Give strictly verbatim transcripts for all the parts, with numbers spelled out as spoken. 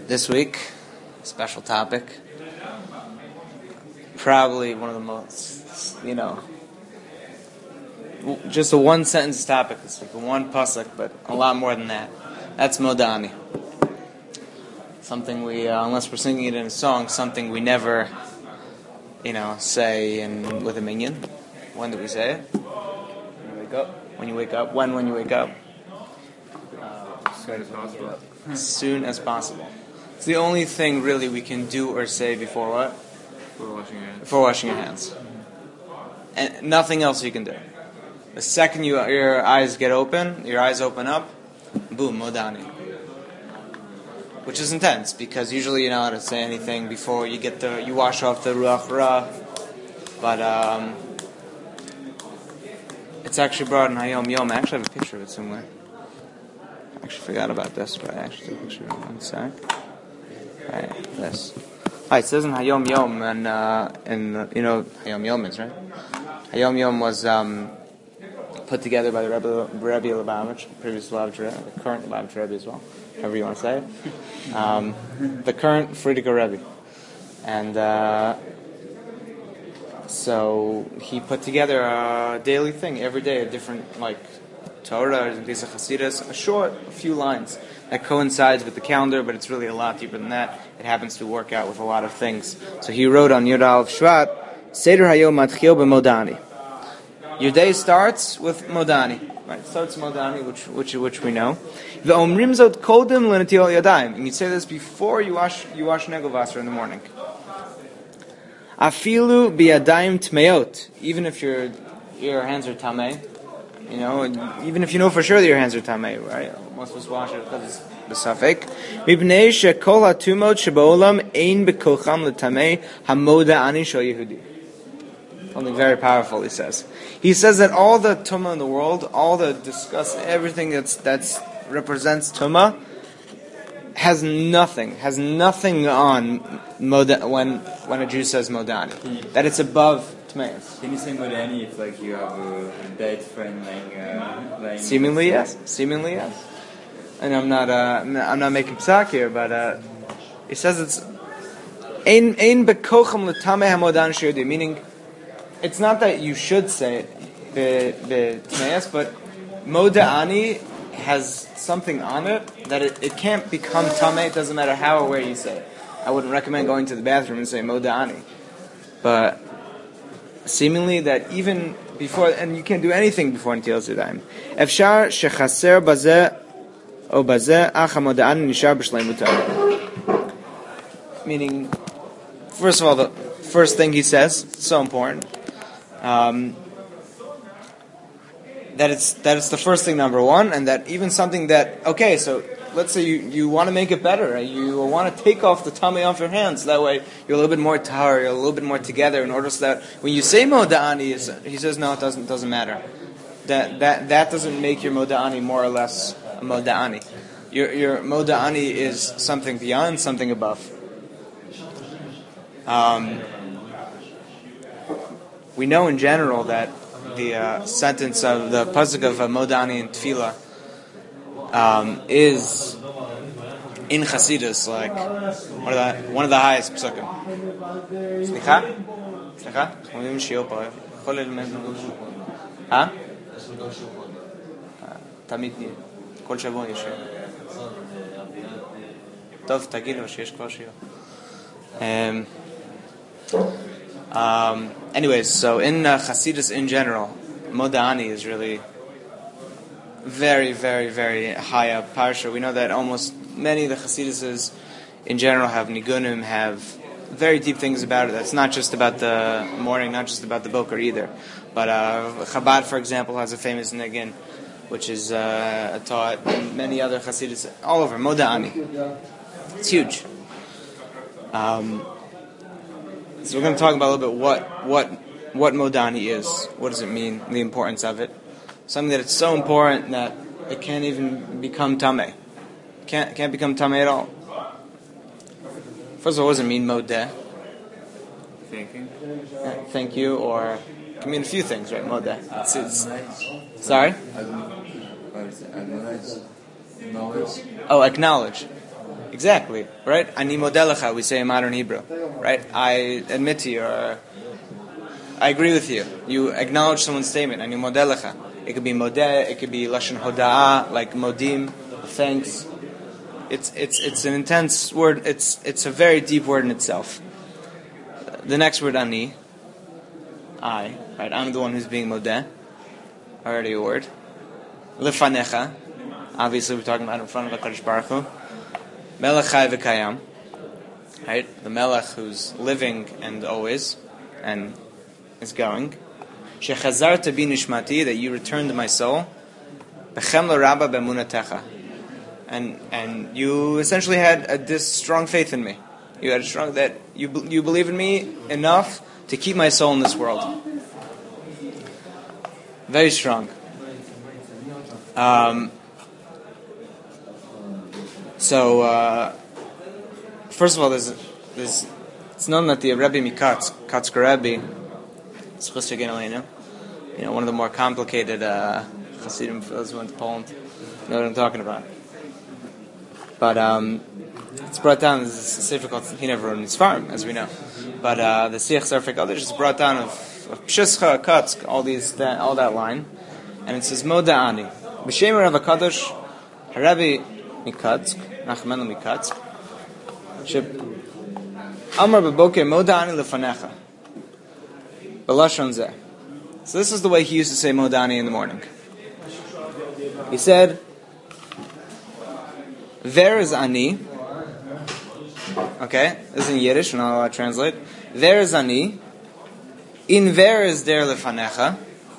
This week, special topic. Probably one of the most, you know, just a one sentence topic. It's like one pasuk, but a lot more than that. That's Modani. Something we, uh, unless we're singing it in a song, something we never, you know, say in with a minyan. When do we say it? When you wake up. When you wake up. When? When you wake up. Uh, as soon as possible. As soon as possible. It's the only thing really we can do or say before what? Before washing your hands. Before washing your hands. And nothing else you can do. The second you, your eyes get open, your eyes open up, boom, Modani. Which is intense, because usually you're not allowed to say anything before you get the, you wash off the ruach ra. But um, it's actually brought in Hayom Yom. I actually have a picture of it somewhere. I actually forgot about this, but I actually took a picture of it. One sec. Right, this. Hi, it says in Hayom Yom, and uh, in uh, you know Hayom Yom is right. Hayom Yom was um, put together by the Rebbe, Rebbe Lubavitch, previous Lubavitch Rebbe, the current Lubavitch Rebbe as well, however you want to say it. Um, the current Frierdiker Rebbe, and uh, so he put together a daily thing every day, a different like Torah, these are Hasidus, a short, a few lines that coincides with the calendar, but it's really a lot deeper than that. It happens to work out with a lot of things. So he wrote on Yud Aleph Shvat, Seder Hayom Matchil b'Modani. Your day starts with Modani. Right, starts Modani, which which which we know. V'omrim zot kodem l'netilas yadayim. And you say this before you wash you wash negovasser in the morning. Afilu biyadayim tmeot. Even if your your hands are tamei. You know, even if you know for sure that your hands are tamei, right? Most of us wash it because it's besafek. Mipnei shekol hatumot sheba'olam ein bekocham letamei hamoda ani shel Yehudi. Something very powerful, he says. He says that all the tumah in the world, all the disgust, everything that's that's represents tumah, has nothing, has nothing on moda, when when a Jew says modani, that it's above. Can you say Modani if like you have a dead friend lying, uh, lying Seemingly yes. Seemingly yes. And I'm not uh, I'm not making psak here, but uh, he says it's ein ein bekocham l'tamei hamodan sheyudi, meaning it's not that you should say it be tmeis, but modani has something on it that it, it can't become tamei. It doesn't matter how or where you say it. I wouldn't recommend going to the bathroom and saying modani, but seemingly that even before, and you can't do anything before netilas yadayim. Efshar shechaser bazeh o bazeh ach hamodani nishar b'shleimuta. Meaning, first of all, the first thing he says, it's so important, um, that it's that it's the first thing, number one, and that even something that, okay, so let's say you, you want to make it better, right? You want to take off the tummy off your hands, that way you're a little bit more tahar, you're a little bit more together, in order so that when you say moda'ani, he says no, it doesn't doesn't matter. That that that doesn't make your moda'ani more or less a moda'ani. Your your moda'ani is something beyond, something above. Um, we know in general that the uh, sentence of the pasuk of uh, moda'ani in tefillah Um, is in Chassidus, like one of the one of the highest psukim. Slicha, slicha, אומרים שיעור פה. יכול ללמד לנו שיעור. אה? תמיד נהיה. כל שבוע יש שיעור. טוב, תגיד לו שיש כבר שיעור. Um, um, anyways, so in uh, Chassidus in general, Modani is really very, very, very high up parsha. We know that almost many of the Chassiduses in general have nigunim, have very deep things about it. That's not just about the morning, not just about the boker either. But uh, Chabad, for example, has a famous nigun, which is uh, taught in many other Chassidus, all over, Modani. It's huge. Um, so we're going to talk about a little bit what, what, what Modani is. What does it mean, the importance of it. Something that it's so important that it can't even become tamei. Can't can't become tamei at all. First of all, what does it mean, modeh? Thank you. Yeah, thank you, or it can mean a few things, right? Modeh. It's, it's, sorry? Acknowledge. Oh, acknowledge. Exactly, right? Ani modelecha, we say in modern Hebrew, right? I admit to you, or I agree with you. You acknowledge someone's statement, ani modelecha. It could be modeh, it could be lashon hoda'ah, like modim, thanks. It's it's it's an intense word. It's it's a very deep word in itself. The next word, ani, I, right? I'm the one who's being modeh. Already a word. Lefanecha, obviously we're talking about in front of HaKadosh Baruch Hu. Melech Chai v'Kayam, right? The Melech who's living and always, and is going. Shechazarta bi nishmati, that you returned my soul. Bechem l'rabba b'emunatecha, and and you essentially had a, this strong faith in me. You had a strong that you you believe in me enough to keep my soul in this world. Very strong. Um. So, uh, first of all, there's, there's, it's known that the Rebbe Mikatsk, Katzker Rebbe, you know, one of the more complicated uh, Hasidim, for those who went to Poland, know what I'm talking about. But um, it's brought down, this is a sefer called, he never wrote in his farm, as we know. But uh, the Siach Sarfei Kodesh is brought down of, of Pshischa, Katsk, all these, that, all that line, and it says, Moda Ani, B'Shem Rav HaKadosh, Rebbe Mikatsk, Nachmenu Mikatsk. Shep Amar beboker modani lefanecha. B'lashon zeh. So this is the way he used to say modani in the morning. He said, "There is ani." Okay, this is in Yiddish, and I'll translate. There is ani. In there is there lefanecha.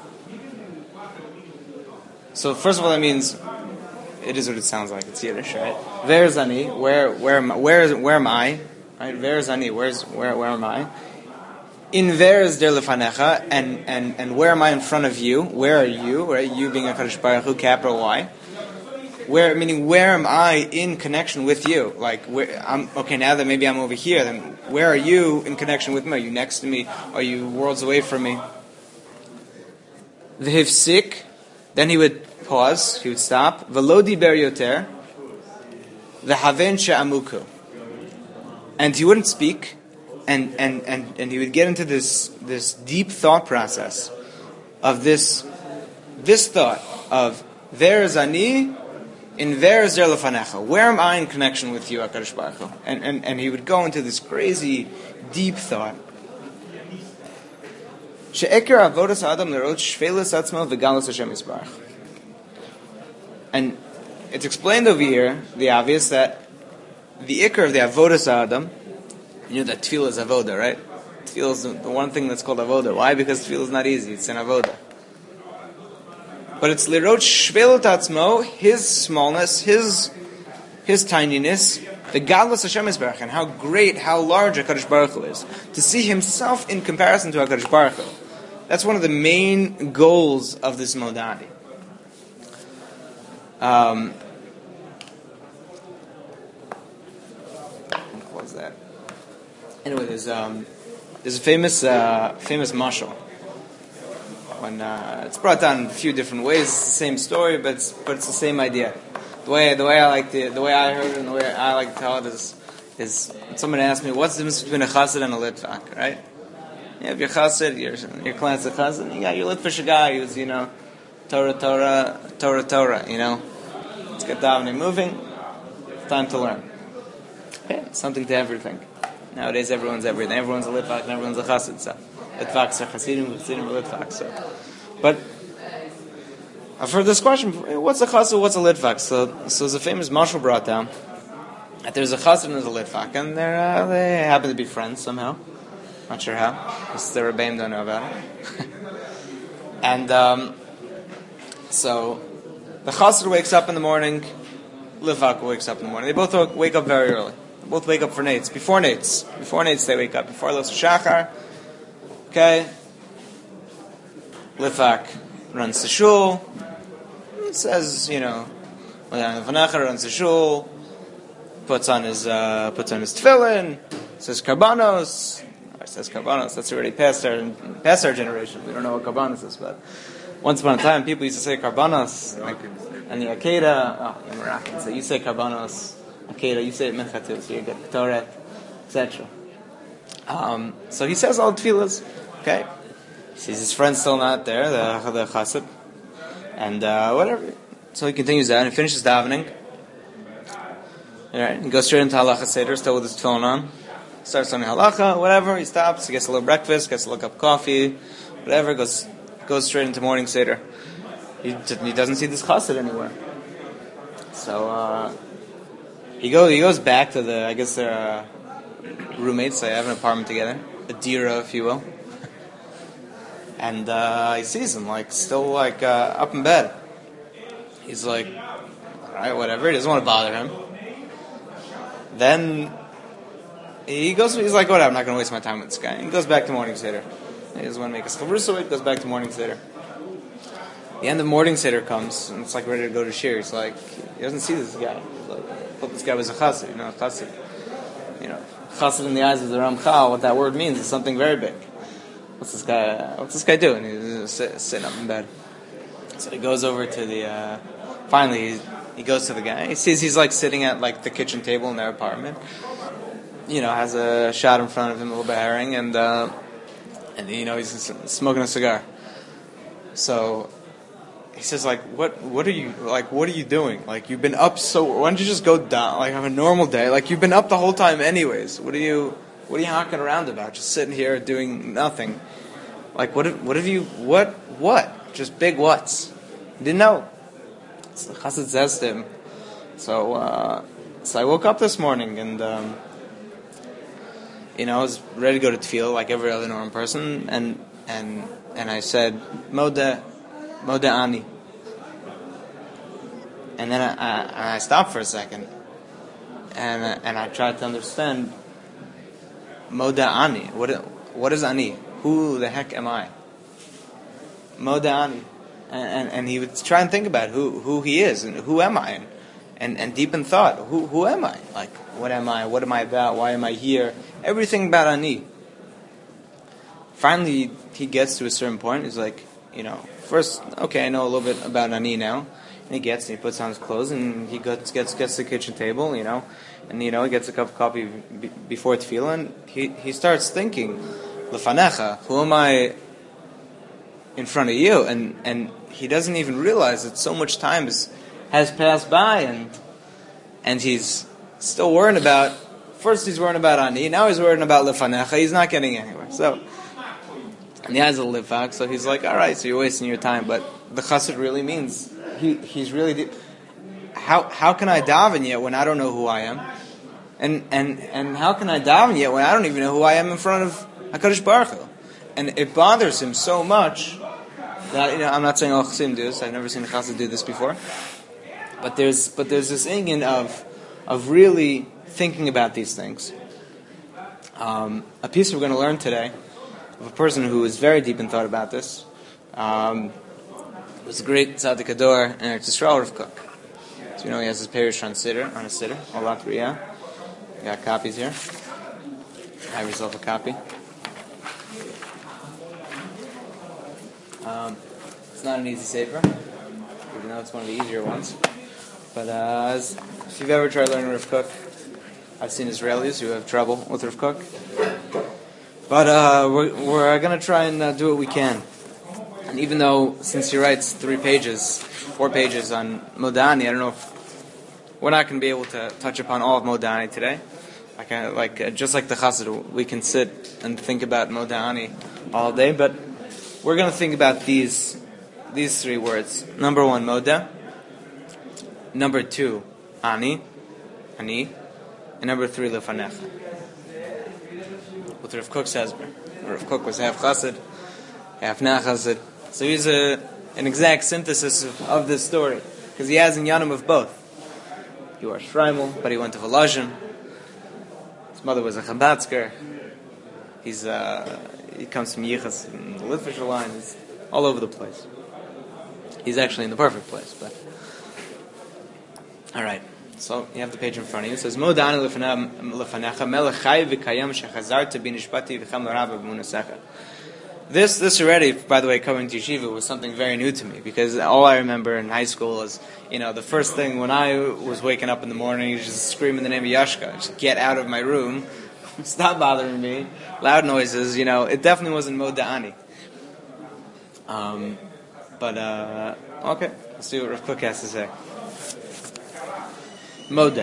So first of all, that means. It is what it sounds like. It's Yiddish, right? Where's ani? Where, where, am I? where, is, where am I? Right? Where's ani? Where's, where, where am I? In there is der lefanecha, and and and where am I in front of you? Where are you? Right? You being a Kadosh Baruch Hu, capital Y. Where, meaning, where am I in connection with you? Like, where, I'm okay. Now that maybe I'm over here, then where are you in connection with me? Are you next to me? Are you worlds away from me? The hifsik, then he would. Pause. He would stop. Velodi ber yoter. V'haven she'amuku. And he wouldn't speak, and, and, and, and he would get into this this deep thought process of this this thought of there is ani, in there is der lefanecha. Where am I in connection with you, HaKadosh Baruch Hu? And, and and he would go into this crazy deep thought. She'eker avodas adam lerot shvelas atzmo v'galus Hashem yisbarach. And it's explained over here, the obvious, that the ikar of the avodas adam, you know that tefillah is avoda, right? Tefillah is the, the one thing that's called avoda. Why? Because tefillah is not easy. It's an avoda. But it's lirot shvelut atzmo, his smallness, his his tininess, the gadlus Hashem yisbarach, and how great, how large HaKadosh Baruch Hu is. To see himself in comparison to HaKadosh Baruch Hu. That's one of the main goals of this modani. Um, what was that? Anyway, there's um, there's a famous uh, famous mashal. When uh, it's brought down in a few different ways, it's the same story, but it's, but it's the same idea. The way the way I like to, the way I heard it and the way I like to tell it is is when someone asked me, what's the difference between a chassid and a litvak, right? You have your chassid, your your classic chassid. You got your litvish guy who's, you know, Torah, Torah, Torah, Torah, you know. Let's get davening moving. Time to learn. Okay, something to everything. Nowadays, everyone's everything. Everyone's a litvak and everyone's a chassid. So, litvaks are chassidim, chassidim are litvaks. So, but I've heard this question: what's a chassid? What's a litvak? So, so there's a famous mashal brought down that there's a chassid and there's a litvak, and they uh, they happen to be friends somehow. Not sure how. Because the Rebbeim don't know about it. And um, so the chassid wakes up in the morning. Litvak wakes up in the morning. They both wake up very early. They both wake up for nates. Before nates. Before nates they wake up. Before Los Shachar. Okay. Litvak runs to shul. He says, you know, runs to shul. Puts on his uh, puts on his tefillin. Says karbanos. Says karbanos. That's already past our past our generation. We don't know what karbanos is, but once upon a time, people used to say karbanos, like, and the Akeda. Oh, you're Moroccan, so you say karbanos. Akeda, you say it mincha too, so you get Ketoret, et cetera. Um, so he says all the tefillas. Okay, he sees his friend's still not there, the the chassid, and uh, whatever. So he continues that and he finishes davening. All right, he goes straight into halacha seder, still with his tefillin on. Starts on halacha, whatever. He stops, he gets a little breakfast, gets a little cup of coffee, whatever. Goes goes straight into morning seder. He he doesn't see this chassid anywhere. So uh, he goes he goes back to the I guess they're uh, roommates. They have an apartment together, a dira, if you will. And uh, he sees him like still like uh, up in bed. He's like, all right, whatever. He doesn't want to bother him. Then he goes. He's like, whatever. I'm not going to waste my time with this guy. He goes back to morning seder. He doesn't want to make a chavrusa. He goes back to morning seder. The end of morning seder comes, and it's like ready to go to shir. He's like, he doesn't see this guy. He's like, I thought this guy was a chassid. You know, a chassid. You know, chassid in the eyes of the Ramchal. What that word means is something very big. What's this guy? What's this guy doing? He's sit, sitting up in bed. So he goes over to the. Uh, finally, he, he goes to the guy. He sees he's like sitting at like the kitchen table in their apartment. You know, has a shot in front of him, a little bit herring, and uh, and you know he's smoking a cigar. So he says, like, what what are you like? What are you doing? Like, you've been up so. Why don't you just go down? Like, have a normal day. Like, you've been up the whole time, anyways. What are you What are you hawking around about? Just sitting here doing nothing. Like, what? Have, what have you? What? What? Just big whats. Didn't know. So the chassid says to him. So, uh, so I woke up this morning and. Um, You know, I was ready to go to tefillah like every other normal person, and and and I said, "Moda, moda ani," and then I, I, I stopped for a second, and and I tried to understand, "Moda ani." What what is ani? Who the heck am I? Moda ani, and, and and he would try and think about who who he is and who am I, and and, and deep in thought, who who am I? Like, what am I? What am I about? Why am I here? Everything about ani. Finally, he gets to a certain point. He's like, you know, first, okay, I know a little bit about ani now. And he gets, and he puts on his clothes, and he gets gets gets to the kitchen table, you know, and you know he gets a cup of coffee b- before tefillah, and he he starts thinking, lefanecha, who am I in front of you? And and he doesn't even realize that so much time has has passed by, and and he's still worrying about. First he's worrying about ani, now he's worrying about lefanecha. He's not getting anywhere. So, and he has a lifak, so he's like, all right, so you're wasting your time. But the chassid really means he he's really deep. How how can I daven yet when I don't know who I am, and and and how can I daven yet when I don't even know who I am in front of Hakadosh Baruch Hu? And it bothers him so much that, you know, I'm not saying all chassidim do this. I've never seen a chassid do this before, but there's but there's this inyan of of really thinking about these things. Um, a piece we're going to learn today of a person who is very deep in thought about this um, was the great Tzaddik Ador and Eretz Yisrael Rav Kook. So you know he has his Perush on Siddur, on a Siddur, Olat Riyah. You got copies here. Have yourself a copy. Um, it's not an easy sefer, even though it's one of the easier ones. But uh, as, if you've ever tried learning Rav Kook, I've seen Israelis who have trouble with Rav Kook. But uh, we're, we're going to try and uh, do what we can. And even though, since he writes three pages, four pages on Modani, I don't know if we're not going to be able to touch upon all of Modani today. Like, uh, like uh, just like the Chassid, we can sit and think about Modani all day. But we're going to think about these these three words. Number one, Moda. Number two, Ani. Ani. And number three, lefanecha. What Rav Kook says, Rav Kook was half chassid, half not chassid. So he's a, an exact synthesis of, of this story, because he has in Yanim of both. He was Shreimel, but he went to Volozhin. His mother was a Chabadsker. He's uh, he comes from Yichas in the Litvisher line. He's all over the place. He's actually in the perfect place, but all right. So you have the page in front of you. It says, Modani lefanecha melech chai v'kayam shechazarta b'nishpati v'cham l'rava b'munasecha. This this already, by the way, coming to yeshiva was something very new to me, because all I remember in high school is, you know, the first thing when I was waking up in the morning, is just screaming the name of Yashka, just get out of my room, stop bothering me, loud noises, you know. It definitely wasn't Moda'ani. Um, but, uh, okay, let's see what Rav Kook has to say. Moda.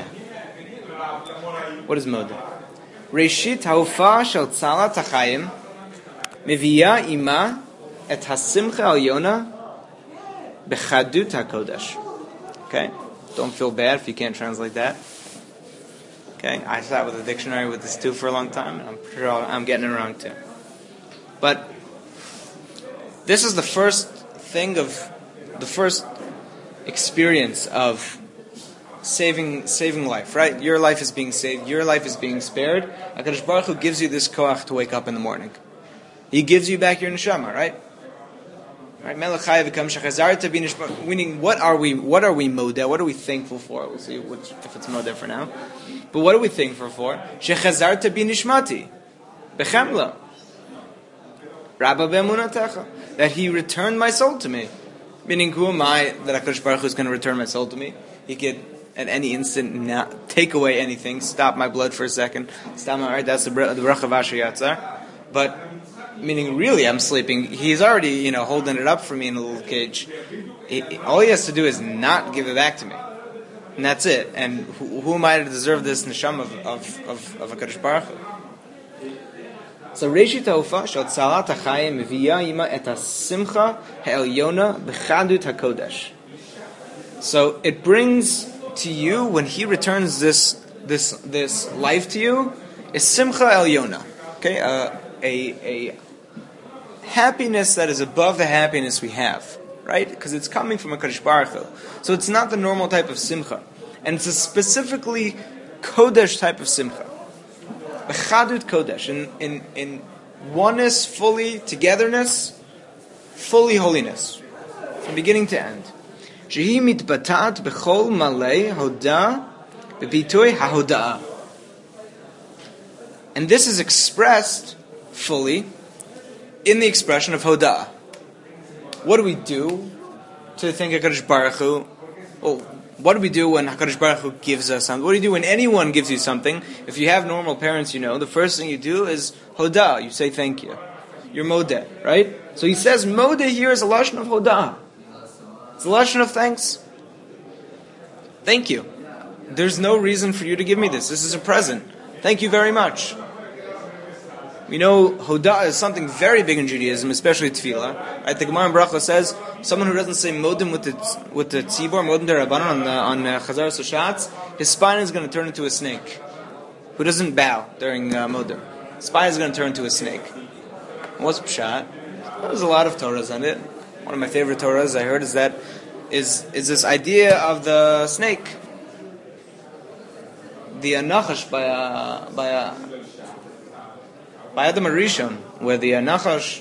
What is Moda? Reshit ha'ufa shel tzala tachayim meviya ima et hasimcha al-yona bechadut hakodesh. Okay? Don't feel bad if you can't translate that. Okay? I sat with a dictionary with this too for a long time, and I'm sure I'm getting it wrong too. But this is the first thing of, the first experience of saving saving life, right? Your life is being saved. Your life is being spared. HaKadosh Baruch Hu gives you this koach to wake up in the morning. He gives you back your neshama, right? Right? Melech Chai v'kam shechazarta b'nishma. Meaning, what are we? What are we modeh? What are we thankful for? We'll see which, if it's modeh for now. But what are we thankful for? Shechazarta b'nishmati, b'chemla, rabba b'emunatecha. That He returned my soul to me. Meaning, who am I that HaKadosh Baruch Hu is going to return my soul to me? He could, at any instant, not take away anything, stop my blood for a second, stop my, right, that's the bracha of Asher Yatzar. But, meaning, really, I'm sleeping. He's already, you know, holding it up for me in a little cage. He, all he has to do is not give it back to me. And that's it. And who, who am I to deserve this neshama of, of, of, of HaKadosh Baruch Hu? So, Reshit ha'ufa shel tzalat ha'chayim meviya ima et hasimcha ha'elyona b'chadut hakodesh. So it brings to you, when He returns this this this life to you, is simcha elyona. Okay, uh, a a happiness that is above the happiness we have, right? Because it's coming from a Kadosh Baruch Hu. So it's not the normal type of simcha, and it's a specifically kodesh type of simcha. Bechadut kodesh, in in in oneness, fully togetherness, fully holiness, from beginning to end. Shehi mitbatat bechol malei hoda bebitui hahoda. And this is expressed fully in the expression of hoda. What do we do to thank HaKadosh Baruch Hu? Well, what do we do when HaKadosh Baruch Hu gives us something? What do you do when anyone gives you something? If you have normal parents, you know, the first thing you do is hoda. You say thank you. You're modeh, right? So he says modeh here is a lashon of hoda. It's a lashon of thanks. Thank you. There's no reason for you to give me this. This is a present. Thank you very much. We know Hoda is something very big in Judaism, especially Tefillah. Right? The Gemara in Bracha says someone who doesn't say Modim with the with the tzibor, Modim Derabanan on the, on uh, Chazar Soshatz, his spine is going to turn into a snake. Who doesn't bow during uh, Modim? His spine is going to turn into a snake. What's Pshat? There's a lot of Torahs on it. One of my favorite Torahs I heard is that is is this idea of the snake, the Anachash by a by a by Adam Arishon, where the Anachash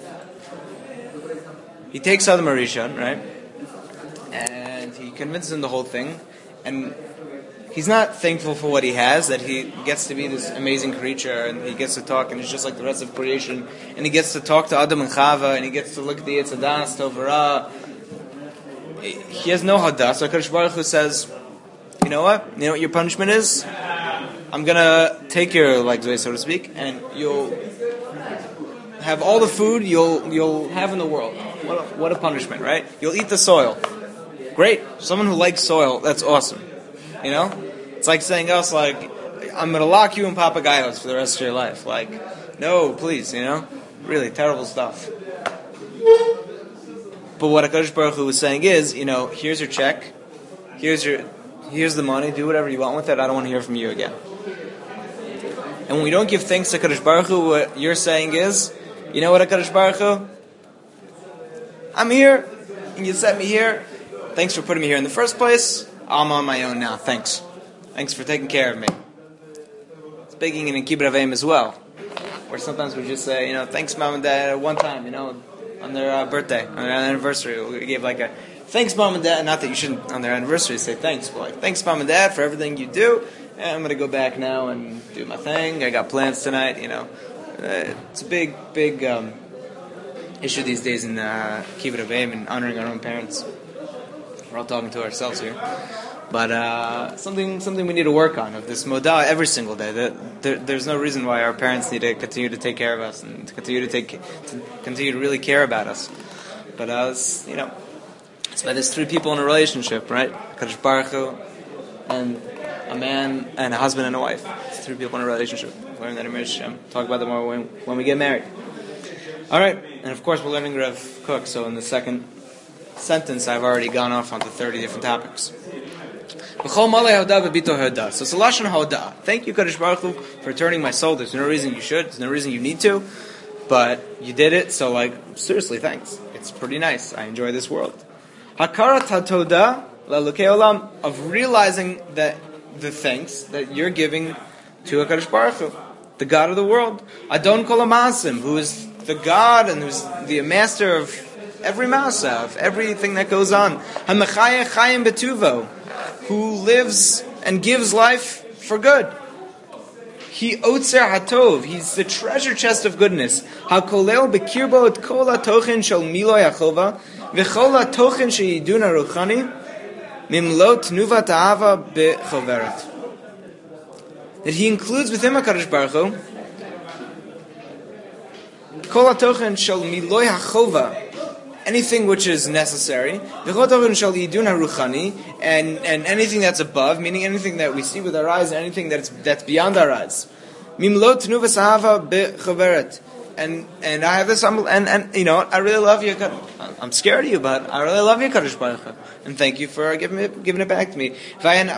he takes Adam Arishon, right, and he convinces him the whole thing, and he's not thankful for what he has, that he gets to be this amazing creature, and he gets to talk, and he's just like the rest of creation, and he gets to talk to Adam and Chava, and he gets to look at the Yetzadas, Tovara. He has no hadas. So HaKadosh Baruch Hu says, you know what? You know what your punishment is? I'm going to take your legs away, so to speak, and you'll have all the food you'll you'll have in the world. What a, what a punishment, right? You'll eat the soil. Great. Someone who likes soil, that's awesome. You know? It's like saying us, like, I'm going to lock you in papagayos for the rest of your life. Like, no, please, you know? Really, terrible stuff. But what HaKadosh Baruch Hu was saying is, you know, here's your check, here's your, here's the money, do whatever you want with it, I don't want to hear from you again. And when we don't give thanks to HaKadosh Baruch Hu, what you're saying is, you know what, HaKadosh Baruch Hu? I'm here, and you set me here, thanks for putting me here in the first place, I'm on my own now, thanks. Thanks for taking care of me. Speaking in Kibbutz Avim as well, where sometimes we just say, you know, thanks mom and dad one time, you know, on their uh, birthday, on their anniversary. We gave like a, thanks mom and dad, not that you shouldn't on their anniversary say thanks, but like, thanks mom and dad for everything you do, and I'm going to go back now and do my thing, I got plans tonight, you know. Uh, it's a big, big, um, issue these days in uh, Kibbutz Avim and honoring our own parents. We're all talking to ourselves here. But uh, something something we need to work on, of this modah every single day. That there, there's no reason why our parents need to continue to take care of us and to continue to take to continue to really care about us. But uh, it's, you know, it's by there's three people in a relationship, right? Kadosh Baruch Hu and a man and a husband and a wife. It's three people in a relationship. Learn that in Midrash Hashem. Talk about them more when when we get married. All right, and of course we're learning Rav Kook. So in the second sentence, I've already gone off onto thirty different topics. So it's a lashon hoda. Thank you, Kadosh Baruch Hu, for turning my soul. There's no reason you should. There's no reason you need to, but you did it. So, like, seriously, thanks. It's pretty nice. I enjoy this world. Hakarat hatoda lalukei olam, of realizing that the thanks that you're giving to Kadosh Baruch Hu, the God of the world, Adon Kol Ha'Maasim, who is the God and who's the master of every masa, of everything that goes on. Hamechayeh Chayim Betuvo, who lives and gives life for good. He Otzer Hatov, he's the treasure chest of goodness. HaKolel Bekirbo et Kol HaTochen Shel Miloi HaChova V'Chol HaTochen She'yidun HaRuchani Mimlot Nuvat Ahava Bechoveret. That he includes within HaKadosh Baruch Hu Kol HaTochen Shel Miloi HaChova, anything which is necessary, and and anything that's above, meaning anything that we see with our eyes, and anything that's that's beyond our eyes. And and I have this, and and you know, I really love you. I'm scared of you, but I really love you, Kadosh Baruch Hu, and thank you for giving it giving it back to me. And the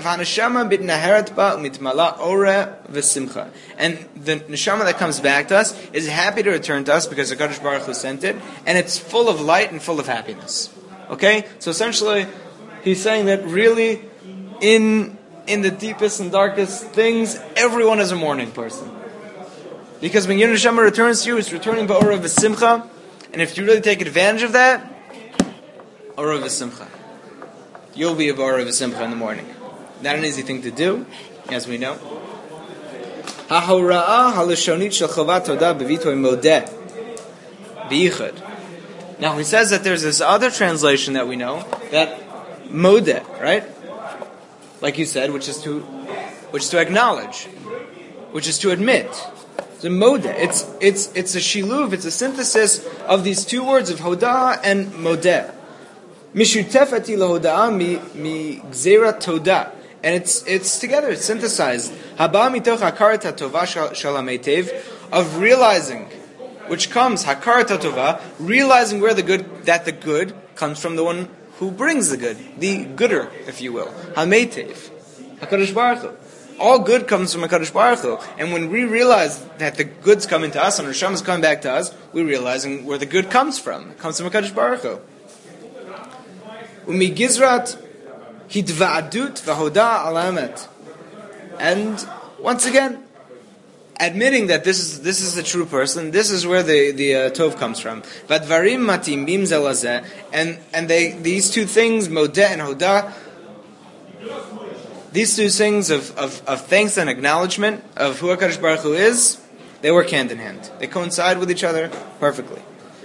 neshama that comes back to us is happy to return to us because the Kadosh Baruch Hu sent it, and it's full of light and full of happiness. Okay, so essentially, he's saying that really, in in the deepest and darkest things, everyone is a morning person. Because when your neshama returns to you, it's returning ba'ora v'simcha, and if you really take advantage of that, ora v'simcha, you'll be a ba'ora v'simcha in the morning. Not an easy thing to do, as we know. Ha-hora'ah halashonit shel chovat todah b'vitoy modeh b'iyichud. Now he says that there's this other translation that we know, that modeh, right? Like you said, which is to, which is to acknowledge, which is to admit. The modeh, it's it's it's a shiluv, it's a synthesis of these two words of hodah and modeh. Mishutefati lahodah mi mi gzera todah, and it's it's together, it's synthesized. Haba mitoch hakarat hatova shel hameitev, of realizing, which comes hakarat hatova, realizing where the good, that the good comes from the one who brings the good, the gooder, if you will, hameitev, HaKadosh Baruch Hu. All good comes from HaKadosh Baruch Hu. And when we realize that the good's coming to us and Hashem is coming back to us, we're realizing where the good comes from. It comes from HaKadosh Baruch Hu. Umi Gizrat Hidva'adut V'hoda Alamet. And once again, admitting that this is this is the true person, this is where the, the uh, Tov comes from. Vadvarim Matim Bim Zelazeh. And and they these two things, Modeh and Hodah, these two things of, of, of thanks and acknowledgement of who HaKadosh Baruch Hu is, they work hand in hand. They coincide with each other perfectly.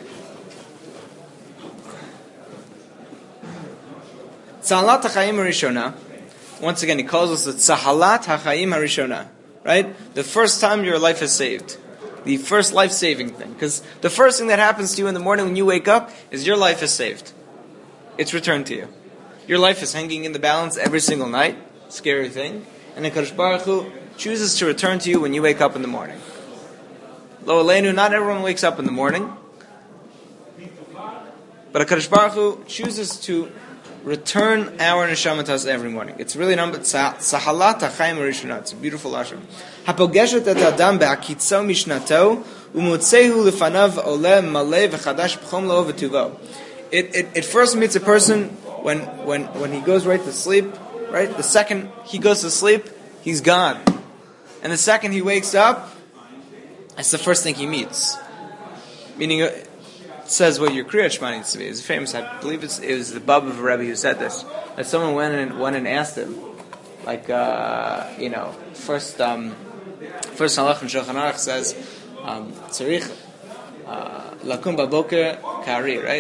Tzahalat HaChaim HaRishona, once again he calls us the Tzahalat HaChaim HaRishona, right? The first time your life is saved. The first life-saving thing. Because the first thing that happens to you in the morning when you wake up is your life is saved. It's returned to you. Your life is hanging in the balance every single night. Scary thing. And then Kadosh Baruch Hu chooses to return to you when you wake up in the morning. Lo Aleinu, not everyone wakes up in the morning. But Kadosh Baruch Hu chooses to return our neshama to us every morning. It's really numbered Tzahalat HaChaim HaRishona. It's a beautiful lashon. Hapogeshet et adam be'akitzo mishnato umotzehu lefanav oleh maleh v'chadash b'chom lo v'tuvo. It it it first meets a person when when when he goes right to sleep. Right? The second he goes to sleep, he's gone. And the second he wakes up, that's the first thing he meets. Meaning, it says what your Kriyat Shema needs to be. It's famous, I believe it's, it was the Baba of a Rebbe who said this. That someone went and went and asked him, like, uh, you know, first, um, first Halach and Shulchan Aruch says, um, Tzarich, lakum baboker kari, right?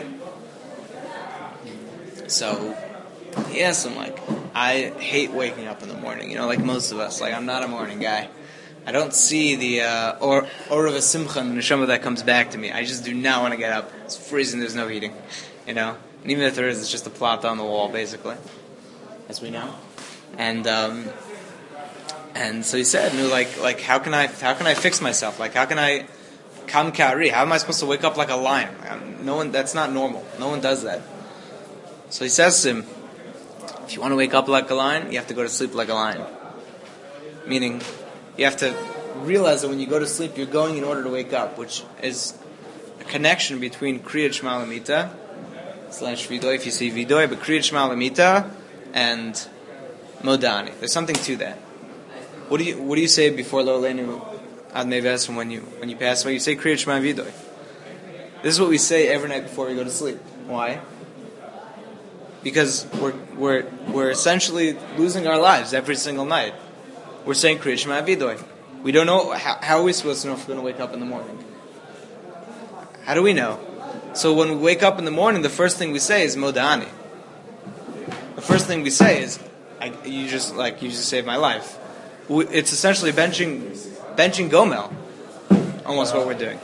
So he asked him, like, I hate waking up in the morning, you know, like most of us. Like, I'm not a morning guy. I don't see the uh, or or of a simcha and the neshama that comes back to me. I just do not want to get up. It's freezing. There's no heating, you know. And even if there is, it's just a plot on the wall, basically, as we know. And um, and so he said, "No, like like how can I how can I fix myself? Like how can I kam kari? How am I supposed to wake up like a lion? No one. That's not normal. No one does that." So he says to him, "If you want to wake up like a lion, you have to go to sleep like a lion." Meaning, you have to realize that when you go to sleep, you're going in order to wake up, which is a connection between Kriyat Shema Lamita, slash Vidoy, if you see Vidoy, but Kriyat Shema Lamita and Modani. There's something to that. What do you What do you say before Lo Leinu Ad Meves when you when you pass away? You say Kriyat Shema Vidoy. This is what we say every night before we go to sleep. Why? Because we're we're we're essentially losing our lives every single night. We're saying Kriyat Shema Vidoy. We don't know how, how are we supposed to know if we're going to wake up in the morning. How do we know? So when we wake up in the morning, the first thing we say is Modani. The first thing we say is, I, "You just like you just saved my life." We, it's essentially benching benching Gomel. Almost what we're doing.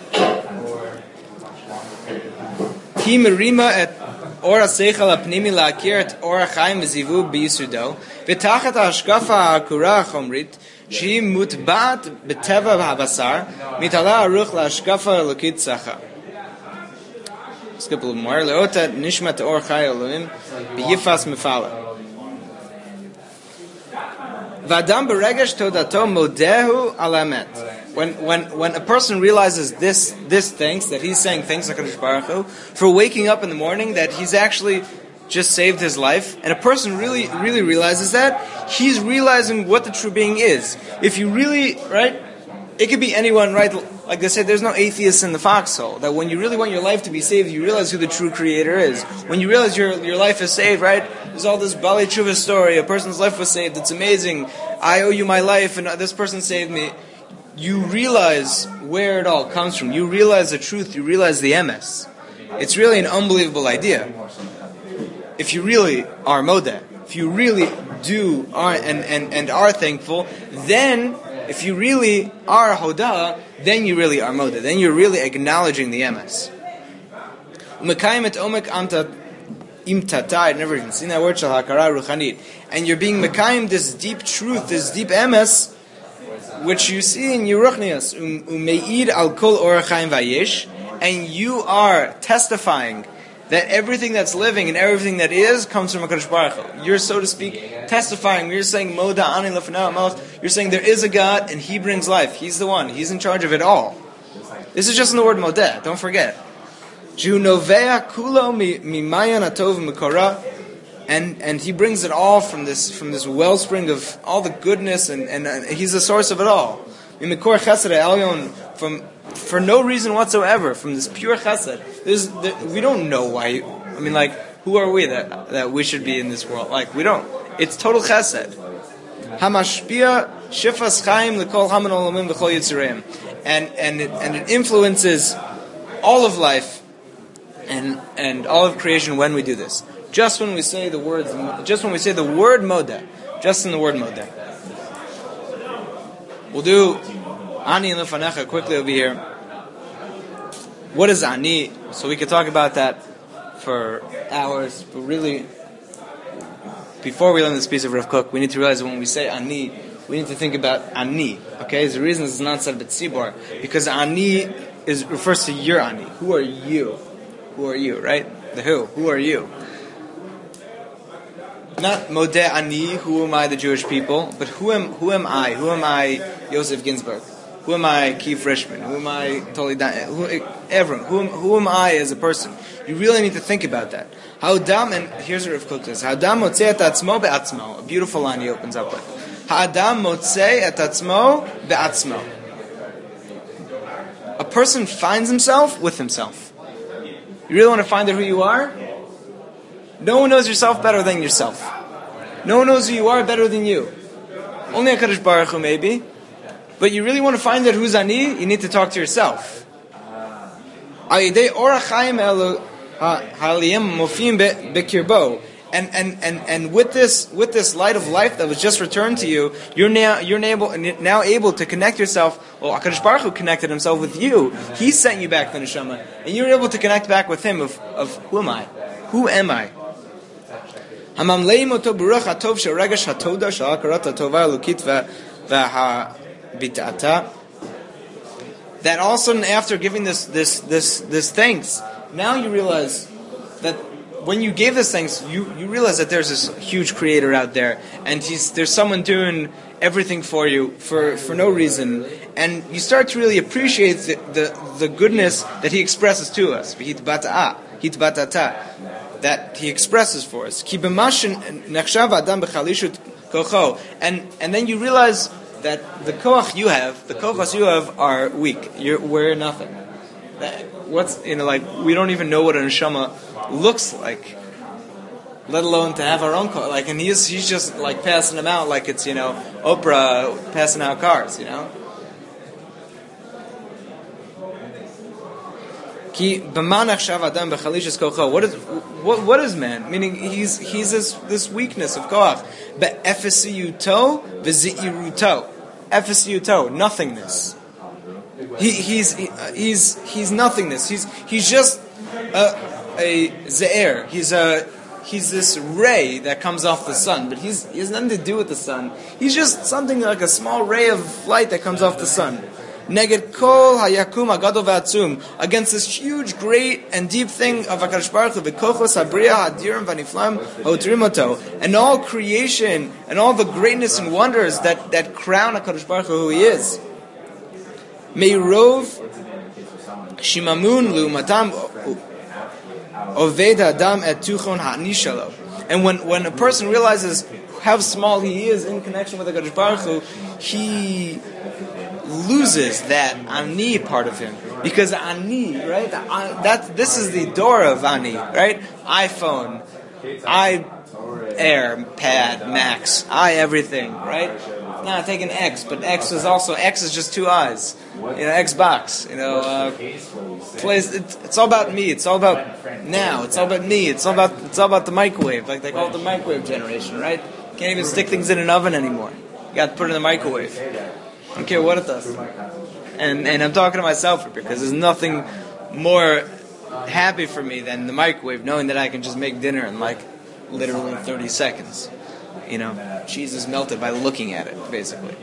Ki merima et Ora seichel apnimi la'akir et ora chaim v'zivu b'yisudo v'tachat ha'ashkafa ha'akura ha'chomrit shehi mutbat b'teva v'habasar mitala aruch la'ashkafa ha'elokit tzacha. Skip a little more. Le'ota nishmat or chai elohim b'yifas mefala v'adam b'regesh todato modehu al hamet. When when when a person realizes this this thanks that he's saying thanks to HaKadosh Baruch Hu for waking up in the morning, that he's actually just saved his life, and a person really really realizes that, he's realizing what the true being is. If you really, right, it could be anyone, right? Like they said, there's no atheist in the foxhole. That when you really want your life to be saved, you realize who the true creator is. When you realize your your life is saved, right? There's all this Bali Tshuva story. A person's life was saved. It's amazing. I owe you my life, and this person saved me. You realize where it all comes from. You realize the truth. You realize the M S. It's really an unbelievable idea. If you really are modeh, if you really do are and, and, and are thankful, then if you really are hodah, then you really are modeh. Then you're really acknowledging the M S. Umekayim et omek amta imtata. I've never even seen that word. Shal hakara ruchanit. And you're being mekayim this deep truth, this deep M S, which you see in Yeruchnias, umeid al kol orachayim vayesh, and you are testifying that everything that's living and everything that is comes from HaKadosh Baruch Hu. You're, so to speak, testifying. You're saying Moda ani lefanav mouth. You're saying there is a God and He brings life. He's the one. He's in charge of it all. This is just in the word Modeh. Don't forget. Ju novea kulo mimayan atov mikora. And and he brings it all from this from this wellspring of all the goodness, and, and, and he's the source of it all. From for no reason whatsoever, from this pure chesed. There's, there, we don't know why. I mean, like, who are we that that we should be in this world? Like, we don't. It's total chesed. Hamashpia shifas chaim lekol haman olamim v'chol yitzureim, and and it, and it influences all of life and and all of creation when we do this. Just when we say the words, just when we say the word modeh, just in the word modeh. We'll do ani and lefanecha quickly over here. What is ani? So we could talk about that for hours, but really, before we learn this piece of Rav Kook, we need to realize that when we say ani, we need to think about ani. Okay, the reason this is not said b'tzibor, because ani is refers to your ani. Who are you? Who are you? Right? The who? Who are you? Not Modeh Ani, who am I, the Jewish people, but who am who am I? Who am I, Yosef Ginsburg? Who am I, Keith Richman? Who am I, Toli Dan? Who, everyone. Who am, who am I as a person? You really need to think about that. Ha'adam, and here's what Rav Kook says, Ha'adam motzei et atzmo be'atzmo. A beautiful line he opens up with. Ha'adam motzei et atzmo be'atzmo. A person finds himself with himself. You really want to find out who you are? No one knows yourself better than yourself. No one knows who you are better than you. Only HaKadosh Baruch Hu maybe. But you really want to find out who's ani, you need to talk to yourself. Ayidei orach chaim elu haliyim mofim bekirbo. And, and, and, and with this with this light of life that was just returned to you, you're now you're able now able to connect yourself. Well, HaKadosh Baruch Hu connected himself with you. He sent you back the neshama, and you're able to connect back with him of, of who am I? Who am I? That all of a sudden, after giving this this this this thanks, now you realize that when you gave this thanks, you, you realize that there's this huge creator out there, and he's there's someone doing everything for you for, for no reason, and you start to really appreciate the, the, the goodness that he expresses to us. That he expresses for us. And and then you realize that the koach you have, the koachas you have, are weak. You're we're nothing. That, what's you know like we don't even know what a neshama looks like, let alone to have our own car. Like, and he's he's just like passing them out like it's you know Oprah passing out cars, you know. Ki b'manach shav adam b'chalishas kocho. What is what what is man? Meaning he's he's this this weakness of koach. Be'efesiyuto v'zi'iruto. Efesiyuto, nothingness. He he's he, he's he's nothingness. He's he's just a a ze'er. He's a he's this ray that comes off the sun, but he's he has nothing to do with the sun. He's just something like a small ray of light that comes off the sun. Neged kol hayakum agadol v'atzum, against this huge, great, and deep thing of HaKadosh Baruch Hu, v'kochos habriya hadirim v'niflam ha'utrimoto, and all creation and all the greatness and wonders that that crown HaKadosh Baruch Hu who He is. Meirov shimamun lu'matam oved adam et tuchon ha'nishalo. And when when a person realizes how small he is in connection with HaKadosh Baruch Hu, he loses that ani part of him, because ani, right? That this is the door of ani, right? iPhone, I Air, Pad, Max, I everything, right? Now I take an X, but X is also X is just two eyes. You know, Xbox. You know, uh, plays. It's, it's all about me. It's all about now. It's all about me. It's all about it's all about the microwave. Like they call it the microwave generation, right? Can't even stick things in an oven anymore. You got to put it in the microwave. I don't care what it does. And and I'm talking to myself here because there's nothing more happy for me than the microwave, knowing that I can just make dinner in like literally thirty seconds. You know, cheese is melted by looking at it, basically.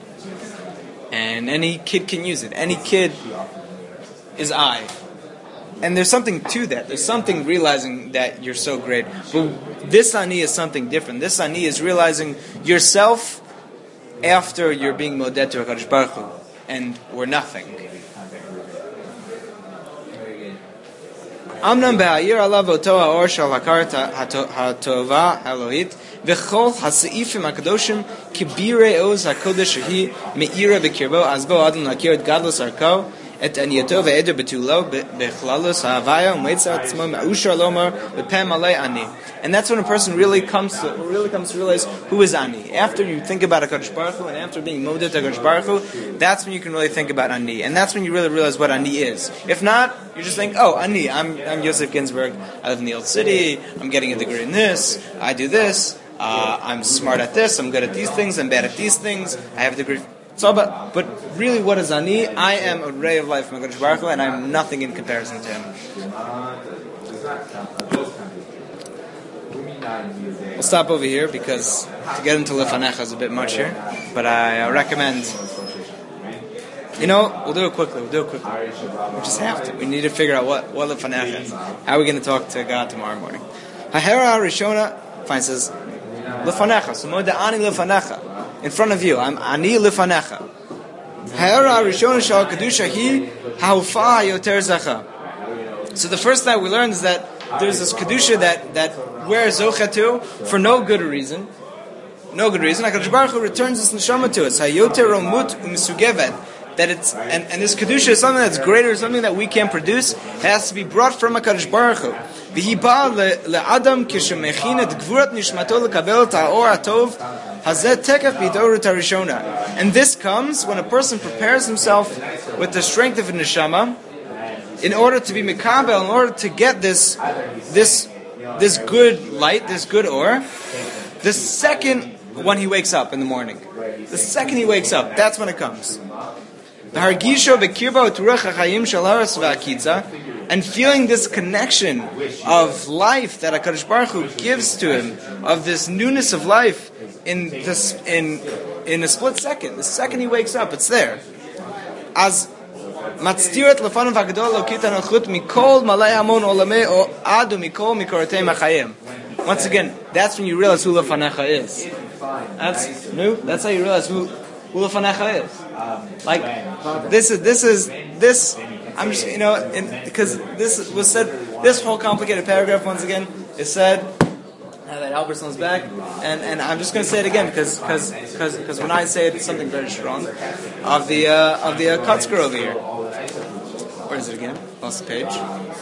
And any kid can use it. Any kid is I. And there's something to that. There's something realizing that you're so great. But this ani is something different. This ani is realizing yourself after you're being moded to HaKadosh Baruch Hu, and we're nothing. Amnam be'ayir alav oto ha'or shal hakarta ha'tova ha'lohit v'chol ha'seifim ha'kadoshim kibirei oz ha'kodesh shehi me'ira v'kirbo azbo adon lakir et gadlos arko et aniyato ve'eder betulo b'chlalos ha'avaya u'meitzah atzmo me'ushar lomar v'pem alei ani. And that's when a person really comes to really comes to realize who is ani. After you think about HaKadosh Baruch Hu, and after being moded to HaKadosh Baruch Hu, that's when you can really think about ani. And that's when you really realize what ani is. If not, you just think, oh, ani, I'm I'm Yosef Ginsburg, I live in the old city, I'm getting a degree in this, I do this, uh, I'm smart at this, I'm good at these things, I'm bad at these things, I have a degree. It's all about, but really what is ani? I am a ray of life from HaKadosh Baruch Hu, and I'm nothing in comparison to him. We'll stop over here because to get into Lefanecha is a bit much here, but I recommend, you know, we'll do it quickly, we'll do it quickly. We just have to. We need to figure out what, what Lefanecha is. How are we going to talk to God tomorrow morning? Hahera Rishona, fine, says, Lefanecha, so Moda Ani Lefanecha, in front of you, I'm Ani Lefanecha. Hahera Rishona Shal Kedusha Hi Haufa Yoter Zacha. So the first thing we learned is that there's this Kedusha that, that we're Zocha to for no good reason. No good reason. HaKadosh Baruch Hu returns this neshama to us. Hayoter Romut Umisugevet. That it's, and, and this Kedusha is something that's greater, something that we can't produce. It has to be brought from HaKadosh Baruch Hu. V'hi ba le'adam k'shemechin et gvurat nishmato l'kabel ta'or atov hazeh tekef b'idorut harishona. And this comes when a person prepares himself with the strength of a neshama in order to be Mikabel, in order to get this, this, this good light, this good or, the second when he wakes up in the morning, the second he wakes up, that's when it comes. And feeling this connection of life that HaKadosh Baruch Hu gives to him, of this newness of life in this in in a split second. The second he wakes up, it's there. As Matztirat lefanav hagdol lokitan alchut mikol malay hamon olamei o adu mikol mikorotei machayim. Once again, that's when you realize who lefanecha is. That's new. That's how you realize who who lefanecha is. Like this is this is this. I'm just you know because this was said. This whole complicated paragraph once again is said. Now that Albertson's back, and, and I'm just going to say it again because because because when I say it, it's something very strong of the uh, of the uh, Kotzker over here. Where is it again? Lost the page.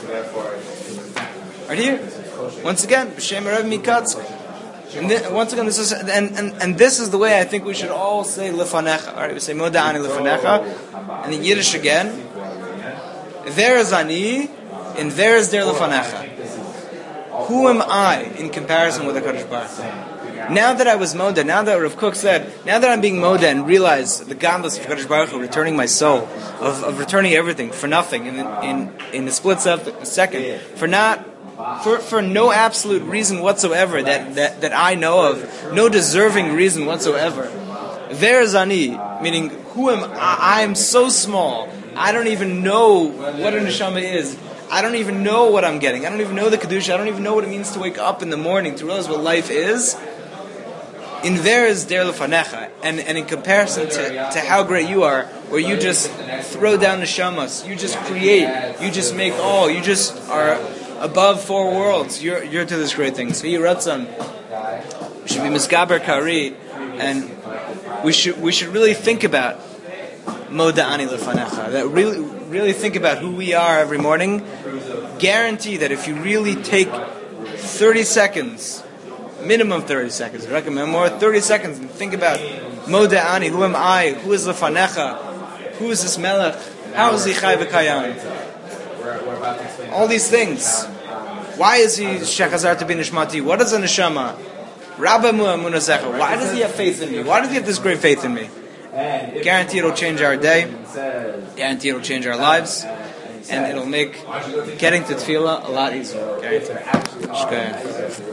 Right here. Once again, B'Shem Rav Mikatsk. And then, once again, this is and, and, and this is the way I think we should all say Lefanecha. All right, we say Moda'ani Lefanecha, and in Yiddish again. There is Ani, and there is der Lefanecha. Who am I in comparison with the HaKadosh Baruch Hu? Now that I was Moda, now that Rav Kook said, now that I'm being Moda and realize the godless of HaKadosh Baruch Hu, returning my soul, of, of returning everything for nothing in in in the split second, for not for for no absolute reason whatsoever that, that, that I know of, no deserving reason whatsoever. There is Ani, meaning who am I? I am so small. I don't even know what a neshama is. I don't even know what I'm getting. I don't even know the Kedusha. I don't even know what it means to wake up in the morning, to realize what life is. In there is der lefanecha. And, and in comparison to, to how great you are, where you just throw down the shamas, you just create, you just make all, you just are above four worlds. You're you're to this great thing. So you Ratzon, we should be Misgaber Kari, and we should we should really think about Moda'ani lefanecha. That really really think about who we are every morning. Guarantee that if you really take thirty seconds, minimum thirty seconds, I recommend more, thirty seconds, and think about Moda'ani, who am I, who is lefanecha, who is this melech, how is he chai v'kayam? All these things. Why is he shechazar to be nishmati? What is a neshama? Rabba mu'amunazecha. Why does he have faith in me? Why does he have this great faith in me? Guarantee it'll change our day. Guarantee it'll change our lives. And it'll make getting to tefillah a lot easier. Guarantee.